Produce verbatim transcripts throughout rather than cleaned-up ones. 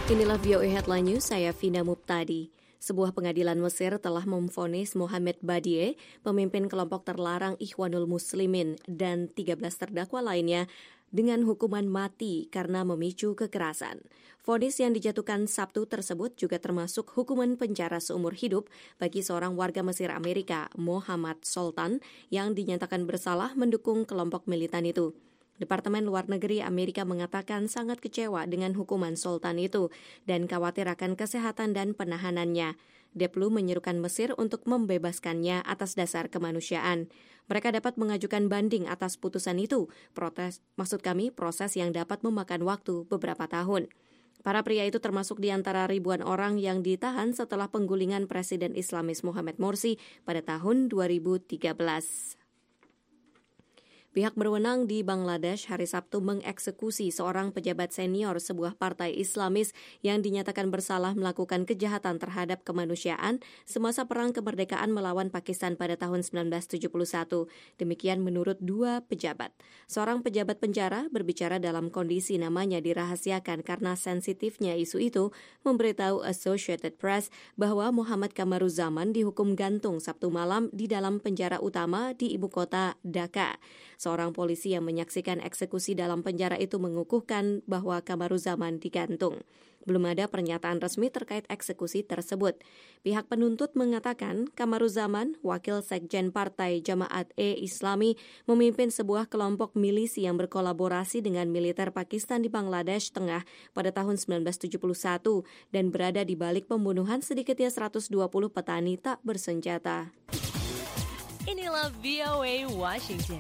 Inilah V O A Headline News, saya Vina Muptadi. Sebuah pengadilan Mesir telah memvonis Mohamed Badie, pemimpin kelompok terlarang Ikhwanul Muslimin, dan tiga belas terdakwa lainnya dengan hukuman mati karena memicu kekerasan. Vonis yang dijatuhkan Sabtu tersebut juga termasuk hukuman penjara seumur hidup bagi seorang warga Mesir Amerika, Muhammad Soltan, yang dinyatakan bersalah mendukung kelompok militan itu. Departemen Luar Negeri Amerika mengatakan sangat kecewa dengan hukuman Soltan itu dan khawatir akan kesehatan dan penahanannya. Deplu menyerukan Mesir untuk membebaskannya atas dasar kemanusiaan. Mereka dapat mengajukan banding atas putusan itu, protes, maksud kami proses yang dapat memakan waktu beberapa tahun. Para pria itu termasuk di antara ribuan orang yang ditahan setelah penggulingan Presiden Islamis Mohamed Morsi pada tahun dua ribu tiga belas. Pihak berwenang di Bangladesh hari Sabtu mengeksekusi seorang pejabat senior sebuah partai Islamis yang dinyatakan bersalah melakukan kejahatan terhadap kemanusiaan semasa Perang Kemerdekaan melawan Pakistan pada tahun sembilan belas tujuh puluh satu. Demikian menurut dua pejabat. Seorang pejabat penjara berbicara dalam kondisi namanya dirahasiakan karena sensitifnya isu itu, memberitahu Associated Press bahwa Muhammad Kamaruzaman dihukum gantung Sabtu malam di dalam penjara utama di ibu kota Dhaka. Seorang polisi yang menyaksikan eksekusi dalam penjara itu mengukuhkan bahwa Kamaruzaman digantung. Belum ada pernyataan resmi terkait eksekusi tersebut. Pihak penuntut mengatakan Kamaruzaman, wakil sekjen Partai Jamaat-e-Islami, memimpin sebuah kelompok milisi yang berkolaborasi dengan militer Pakistan di Bangladesh Tengah pada tahun sembilan belas tujuh puluh satu dan berada di balik pembunuhan sedikitnya seratus dua puluh petani tak bersenjata. Inilah V O A Washington.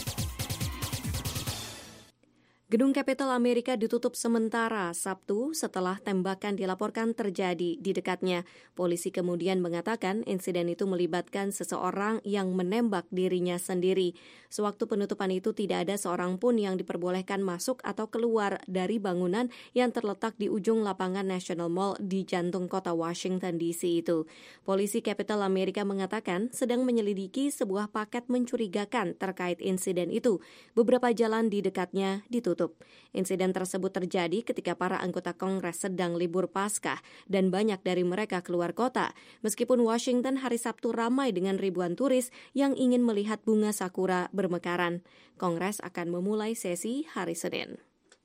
Gedung Kapitol Amerika ditutup sementara Sabtu setelah tembakan dilaporkan terjadi di dekatnya. Polisi kemudian mengatakan insiden itu melibatkan seseorang yang menembak dirinya sendiri. Sewaktu penutupan itu tidak ada seorang pun yang diperbolehkan masuk atau keluar dari bangunan yang terletak di ujung lapangan National Mall di jantung kota Washington D C itu. Polisi Kapitol Amerika mengatakan sedang menyelidiki sebuah paket mencurigakan terkait insiden itu. Beberapa jalan di dekatnya ditutup. Insiden tersebut terjadi ketika para anggota Kongres sedang libur Paskah dan banyak dari mereka keluar kota. Meskipun Washington hari Sabtu ramai dengan ribuan turis yang ingin melihat bunga sakura bermekaran. Kongres akan memulai sesi hari Senin.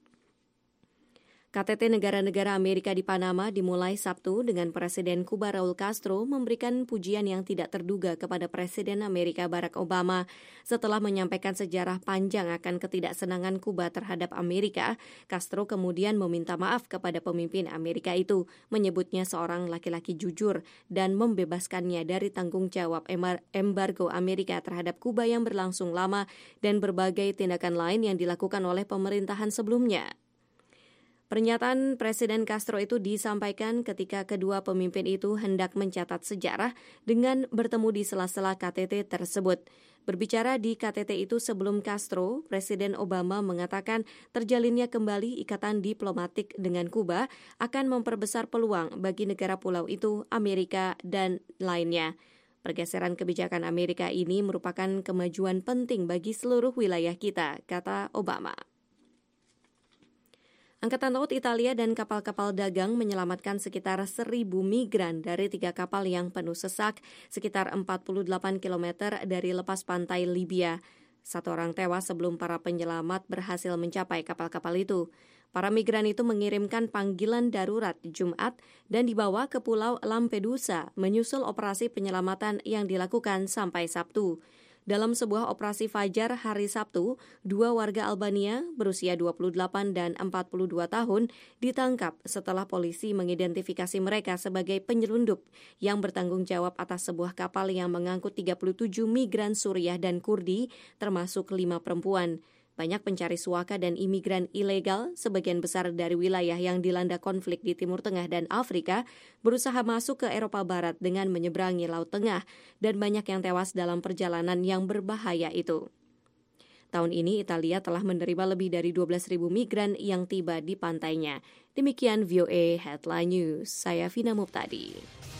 K T T negara-negara Amerika di Panama dimulai Sabtu dengan Presiden Kuba Raul Castro memberikan pujian yang tidak terduga kepada Presiden Amerika Barack Obama. Setelah menyampaikan sejarah panjang akan ketidaksenangan Kuba terhadap Amerika, Castro kemudian meminta maaf kepada pemimpin Amerika itu, menyebutnya seorang laki-laki jujur dan membebaskannya dari tanggung jawab embargo Amerika terhadap Kuba yang berlangsung lama dan berbagai tindakan lain yang dilakukan oleh pemerintahan sebelumnya. Pernyataan Presiden Castro itu disampaikan ketika kedua pemimpin itu hendak mencatat sejarah dengan bertemu di sela-sela K T T tersebut. Berbicara di K T T itu sebelum Castro, Presiden Obama mengatakan terjalinnya kembali ikatan diplomatik dengan Kuba akan memperbesar peluang bagi negara pulau itu, Amerika, dan lainnya. Pergeseran kebijakan Amerika ini merupakan kemajuan penting bagi seluruh wilayah kita, kata Obama. Angkatan Laut Italia dan kapal-kapal dagang menyelamatkan sekitar seribu migran dari tiga kapal yang penuh sesak sekitar empat puluh delapan kilometer dari lepas pantai Libya. Satu orang tewas sebelum para penyelamat berhasil mencapai kapal-kapal itu. Para migran itu mengirimkan panggilan darurat Jumat dan dibawa ke Pulau Lampedusa menyusul operasi penyelamatan yang dilakukan sampai Sabtu. Dalam sebuah operasi fajar hari Sabtu, dua warga Albania berusia dua puluh delapan dan empat puluh dua tahun ditangkap setelah polisi mengidentifikasi mereka sebagai penyelundup yang bertanggung jawab atas sebuah kapal yang mengangkut tiga puluh tujuh migran Suriah dan Kurdi, termasuk lima perempuan. Banyak pencari suaka dan imigran ilegal, sebagian besar dari wilayah yang dilanda konflik di Timur Tengah dan Afrika, berusaha masuk ke Eropa Barat dengan menyeberangi Laut Tengah, dan banyak yang tewas dalam perjalanan yang berbahaya itu. Tahun ini Italia telah menerima lebih dari dua belas ribu migran yang tiba di pantainya. Demikian V O A Headline News, saya Vina Muptadi.